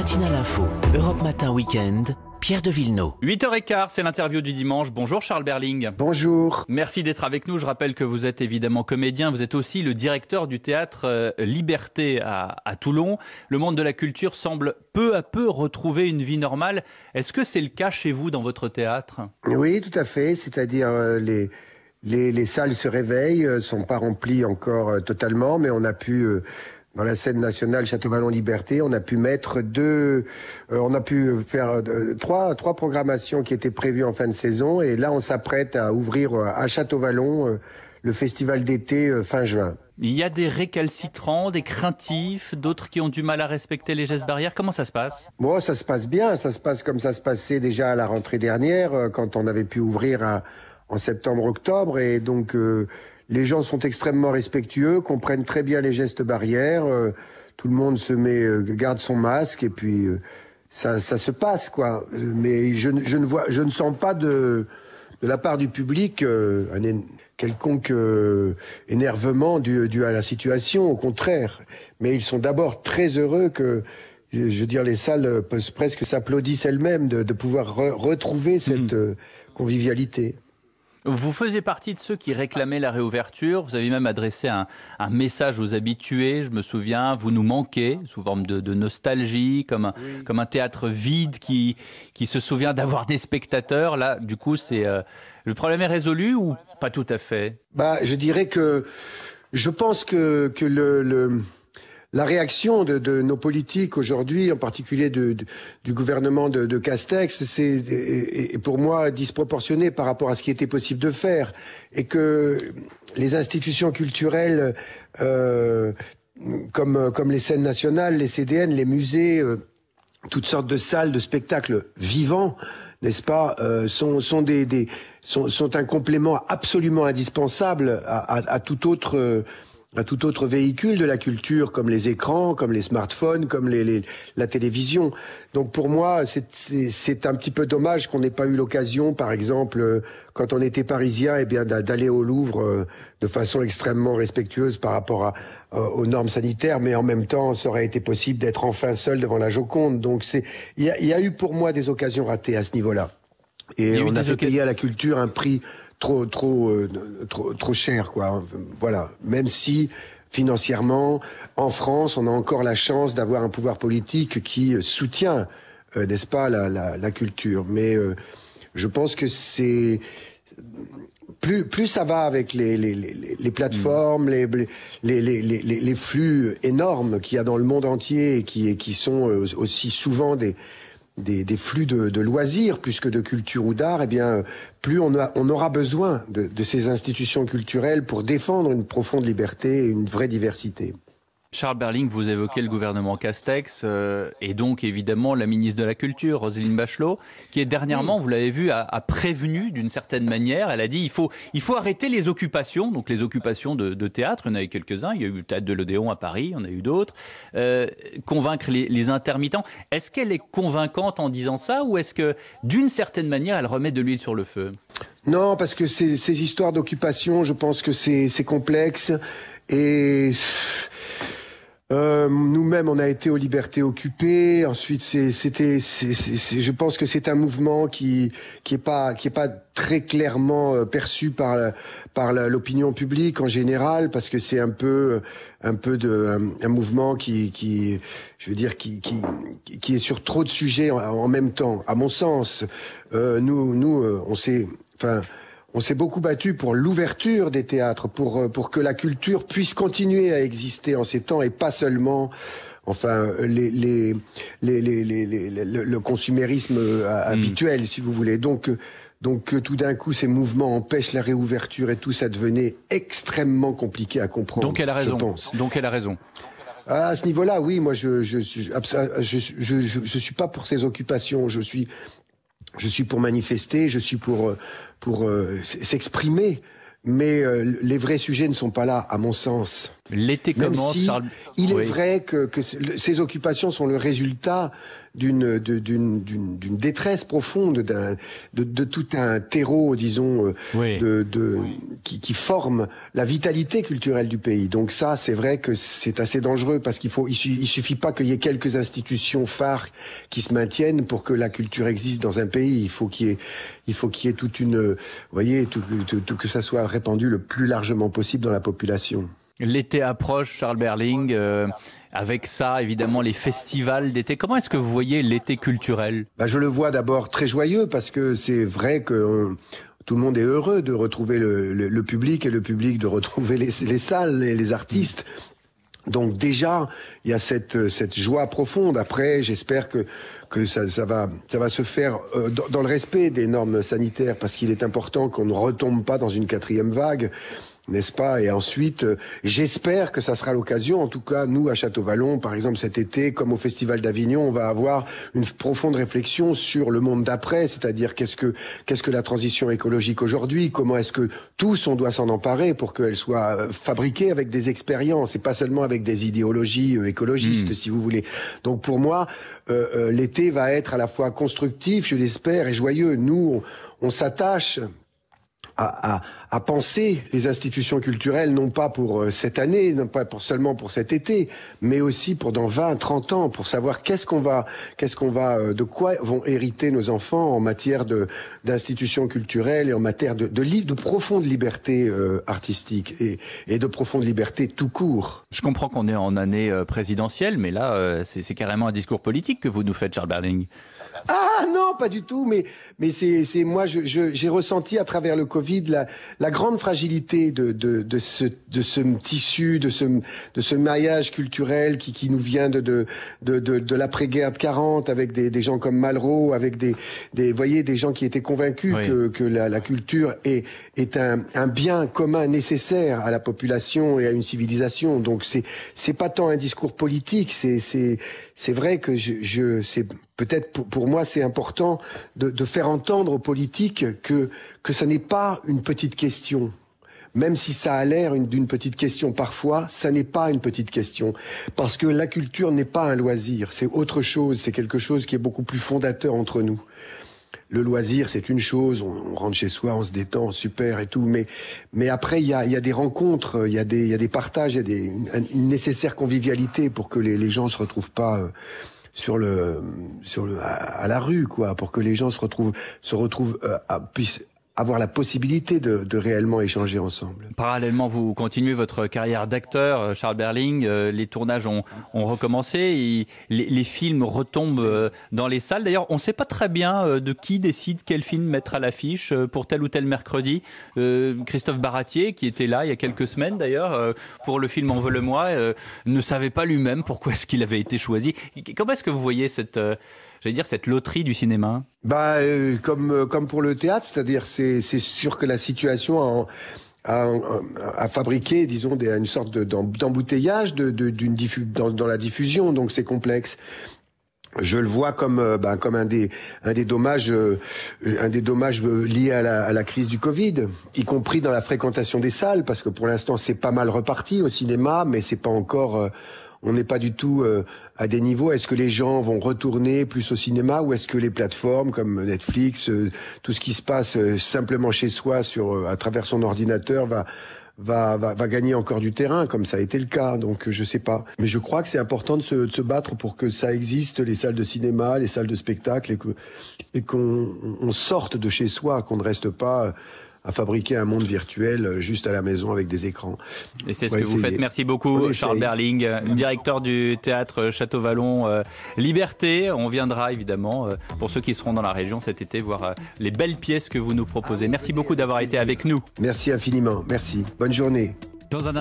Matinale Info, Europe Matin Week-end, Pierre de Villeneuve. 8h15, c'est l'interview du dimanche. Bonjour Charles Berling. Bonjour. Merci d'être avec nous. Je rappelle que vous êtes évidemment comédien. Vous êtes aussi le directeur du théâtre Liberté à Toulon. Le monde de la culture semble peu à peu retrouver une vie normale. Est-ce que c'est le cas chez vous dans votre théâtre ? Oui, tout à fait. C'est-à-dire les salles se réveillent, sont pas remplies encore totalement, mais on a pu... dans la scène nationale Château-Vallon-Liberté, on a pu mettre trois programmations qui étaient prévues en fin de saison. Et là, on s'apprête à ouvrir à Château-Vallon le festival d'été fin juin. Il y a des récalcitrants, des craintifs, d'autres qui ont du mal à respecter les gestes barrières. Comment ça se passe ? Bon, ça se passe bien. Ça se passe comme ça se passait déjà à la rentrée dernière, quand on avait pu ouvrir en septembre-octobre. Et donc... les gens sont extrêmement respectueux, comprennent très bien les gestes barrières. Tout le monde garde son masque et puis ça se passe quoi. Mais je ne sens pas de la part du public un quelconque énervement dû à la situation. Au contraire. Mais ils sont d'abord très heureux que, je veux dire, les salles presque s'applaudissent elles-mêmes de pouvoir retrouver cette convivialité. Vous faisiez partie de ceux qui réclamaient la réouverture. Vous avez même adressé un message aux habitués. Je me souviens, vous nous manquez, sous forme de nostalgie, comme un théâtre vide qui se souvient d'avoir des spectateurs. Là, du coup, le problème est résolu ou pas tout à fait ? Je dirais que je pense que la réaction de nos politiques aujourd'hui, en particulier du gouvernement de Castex, est pour moi disproportionnée par rapport à ce qui était possible de faire. Et que les institutions culturelles, comme les scènes nationales, les CDN, les musées, toutes sortes de salles de spectacles vivants, n'est-ce pas, sont un complément absolument indispensable à tout autre véhicule de la culture, comme les écrans, comme les smartphones, comme la télévision. Donc pour moi, c'est un petit peu dommage qu'on n'ait pas eu l'occasion, par exemple, quand on était parisien, d'aller au Louvre de façon extrêmement respectueuse par rapport aux normes sanitaires, mais en même temps, ça aurait été possible d'être enfin seul devant la Joconde. Donc il y a eu pour moi des occasions ratées à ce niveau-là. Et on a fait payer à la culture un prix trop cher, quoi. Voilà. Même si, financièrement, en France, on a encore la chance d'avoir un pouvoir politique qui soutient, n'est-ce pas, la culture. Mais je pense que c'est... Plus ça va avec les plateformes, les flux énormes qu'il y a dans le monde entier et qui sont aussi souvent des flux de loisirs plus que de culture ou d'art, plus on aura besoin de ces institutions culturelles pour défendre une profonde liberté et une vraie diversité. Charles Berling, vous évoquez le gouvernement Castex et donc évidemment la ministre de la Culture, Roselyne Bachelot, qui est dernièrement, vous l'avez vu, a prévenu d'une certaine manière. Elle a dit il faut arrêter les occupations, donc les occupations de théâtre. Il y en a eu quelques-uns. Il y a eu le théâtre de l'Odéon à Paris, il y en a eu d'autres. Convaincre les intermittents. Est-ce qu'elle est convaincante en disant ça ou est-ce que d'une certaine manière elle remet de l'huile sur le feu ? Non, parce que ces histoires d'occupation, je pense que c'est complexe et... nous-mêmes, on a été aux Libertés occupées. Ensuite, je pense que c'est un mouvement qui est pas très clairement perçu par l'opinion publique en général, parce que c'est un mouvement qui est sur trop de sujets en même temps. À mon sens, on s'est beaucoup battu pour l'ouverture des théâtres, pour que la culture puisse continuer à exister en ces temps et pas seulement, le consumérisme habituel, si vous voulez. Donc tout d'un coup, ces mouvements empêchent la réouverture et tout, ça devenait extrêmement compliqué à comprendre. Donc elle a raison. Je pense. Donc elle a raison. À ce niveau-là, oui, moi je suis pas pour ces occupations. Je suis pour manifester, je suis pour s'exprimer, mais les vrais sujets ne sont pas là, à mon sens. L'été Même commence, si Charles... il est Oui. vrai que ces occupations sont le résultat d'une détresse profonde, de tout un terreau, disons, Oui. qui forme la vitalité culturelle du pays. Donc ça, c'est vrai que c'est assez dangereux parce il suffit pas qu'il y ait quelques institutions phares qui se maintiennent pour que la culture existe dans un pays. Il faut qu'il y ait toute une, vous voyez, que ça soit répandu le plus largement possible dans la population. L'été approche, Charles Berling, avec ça, évidemment, les festivals d'été. Comment est-ce que vous voyez l'été culturel? Je le vois d'abord très joyeux parce que c'est vrai que tout le monde est heureux de retrouver le public et le public de retrouver les salles et les artistes. Donc déjà, il y a cette joie profonde. Après, j'espère que ça va se faire dans le respect des normes sanitaires parce qu'il est important qu'on ne retombe pas dans une 4e vague. N'est-ce pas? Et ensuite, j'espère que ça sera l'occasion. En tout cas, nous, à Château-Vallon, par exemple, cet été, comme au Festival d'Avignon, on va avoir une profonde réflexion sur le monde d'après, c'est-à-dire qu'est-ce que la transition écologique aujourd'hui? Comment est-ce que tous, on doit s'en emparer pour qu'elle soit fabriquée avec des expériences et pas seulement avec des idéologies écologistes, si vous voulez. Donc, pour moi, l'été va être à la fois constructif, je l'espère, et joyeux. Nous, on s'attache à penser les institutions culturelles, non pas pour cette année, non pas seulement pour cet été, mais aussi pour dans 20, 30 ans, pour savoir de quoi vont hériter nos enfants en matière d'institutions culturelles et en matière de profonde liberté artistique et de profonde liberté tout court. Je comprends qu'on est en année présidentielle, mais là, c'est carrément un discours politique que vous nous faites, Charles Berling. Ah non, pas du tout, mais c'est moi j'ai ressenti à travers le Covid la grande fragilité de ce tissu, de ce maillage culturel qui nous vient de l'après-guerre de 40 avec des gens comme Malraux, avec des gens qui étaient convaincus que la culture est un bien commun nécessaire à la population et à une civilisation. Donc c'est pas tant un discours politique, c'est vrai que c'est peut-être pour moi c'est important de faire entendre aux politiques que ça n'est pas une petite question. Même si ça a l'air d'une petite question parfois, ça n'est pas une petite question. Parce que la culture n'est pas un loisir, c'est autre chose, c'est quelque chose qui est beaucoup plus fondateur entre nous. Le loisir, c'est une chose, on rentre chez soi, on se détend, super et tout, mais après, il y a des rencontres, il y a des partages, il y a une nécessaire convivialité pour que les gens se retrouvent pas à la rue, quoi, pour que les gens puissent avoir la possibilité de réellement échanger ensemble. Parallèlement, vous continuez votre carrière d'acteur, Charles Berling. Les tournages ont recommencé. Et les films retombent dans les salles. D'ailleurs, on ne sait pas très bien de qui décide quel film mettre à l'affiche pour tel ou tel mercredi. Christophe Baratier, qui était là il y a quelques semaines d'ailleurs, pour le film Envole-moi, ne savait pas lui-même pourquoi est-ce qu'il avait été choisi. Comment est-ce que vous voyez cette loterie du cinéma? Comme pour le théâtre, c'est-à-dire c'est sûr que la situation a fabriqué, disons, une sorte d'embouteillage dans la diffusion, donc c'est complexe. Je le vois comme un des dommages liés à la crise du Covid, y compris dans la fréquentation des salles, parce que pour l'instant c'est pas mal reparti au cinéma, mais c'est pas encore. On n'est pas du tout à des niveaux. Est-ce que les gens vont retourner plus au cinéma ou est-ce que les plateformes comme Netflix, tout ce qui se passe simplement chez soi à travers son ordinateur va gagner encore du terrain, comme ça a été le cas. Donc je sais pas. Mais je crois que c'est important de se battre pour que ça existe, les salles de cinéma, les salles de spectacle, et qu'on sorte de chez soi, qu'on ne reste pas à fabriquer un monde virtuel juste à la maison avec des écrans. Et c'est ce que vous faites. Merci beaucoup, Charles Berling, directeur du théâtre Château-Vallon Liberté. On viendra évidemment, pour ceux qui seront dans la région cet été, voir les belles pièces que vous nous proposez. Merci beaucoup d'avoir été avec nous. Merci infiniment. Merci. Bonne journée. Dans un